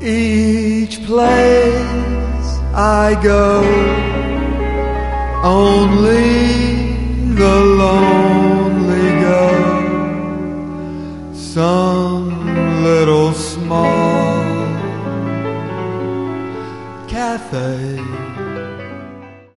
Each place I go, only the lonely go. Some little small cafe